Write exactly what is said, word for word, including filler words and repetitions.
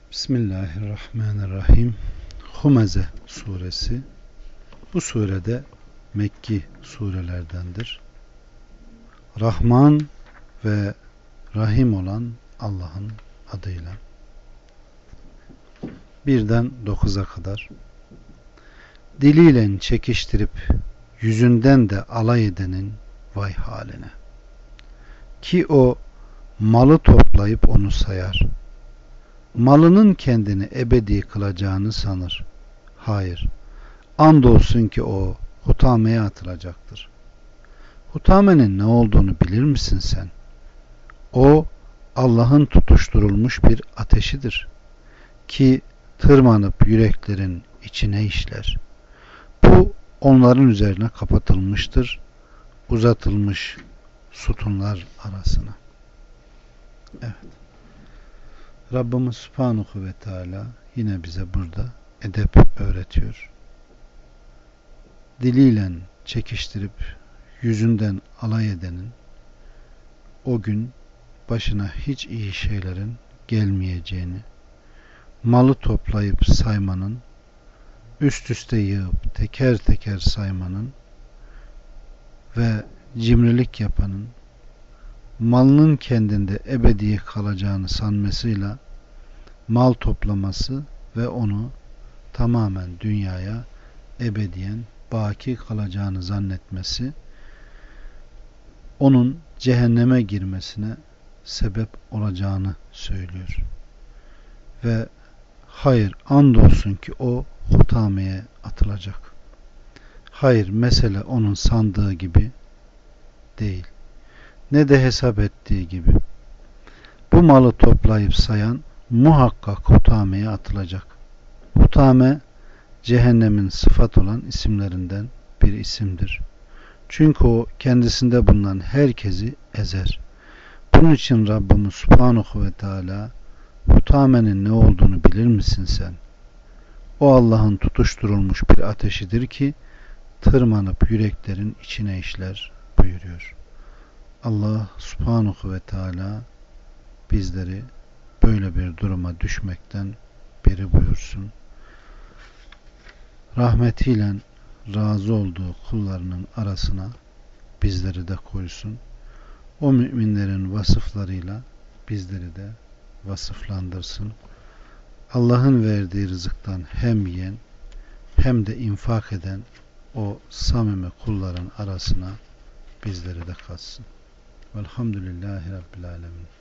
Bismillahirrahmanirrahim. Humeze suresi. Bu surede Mekki surelerdendir. Rahman ve Rahim olan Allah'ın adıyla. Birden dokuza kadar. Diliyle çekiştirip yüzünden de alay edenin vay haline. Ki o malı toplayıp onu sayar. Malının kendini ebedi kılacağını sanır. Hayır. Andolsun ki o hutameye atılacaktır. Hutamenin ne olduğunu bilir misin sen? O Allah'ın tutuşturulmuş bir ateşidir. Ki tırmanıp yüreklerin içine işler. Bu onların üzerine kapatılmıştır. Uzatılmış sütunlar arasına. Evet. Rabbimiz Subhanahu ve Teala yine bize burada edep öğretiyor. Diliyle çekiştirip yüzünden alay edenin o gün başına hiç iyi şeylerin gelmeyeceğini, malı toplayıp saymanın, üst üste yığıp teker teker saymanın ve cimrilik yapanın malının kendinde ebedi kalacağını sanmasıyla mal toplaması ve onu tamamen dünyaya ebediyen baki kalacağını zannetmesi onun cehenneme girmesine sebep olacağını söylüyor. Ve hayır, andolsun ki o hutameye atılacak. Hayır, mesele onun sandığı gibi değil. Ne de hesap ettiği gibi. Bu malı toplayıp sayan muhakkak hutameye atılacak. Hutame cehennemin sıfat olan isimlerinden bir isimdir. Çünkü o kendisinde bulunan herkesi ezer. Bunun için Rabbimiz Subhanahu ve Teala hutamenin ne olduğunu bilir misin sen? O Allah'ın tutuşturulmuş bir ateşidir ki tırmanıp yüreklerin içine işler buyuruyor. Allah Subhanahu ve Teala bizleri böyle bir duruma düşmekten beri buyursun. Rahmetiyle razı olduğu kullarının arasına bizleri de koysun. O müminlerin vasıflarıyla bizleri de vasıflandırsın. Allah'ın verdiği rızıktan hem yiyen hem de infak eden o samimi kulların arasına bizleri de katsın. Velhamdülillahi Rabbil Alemin.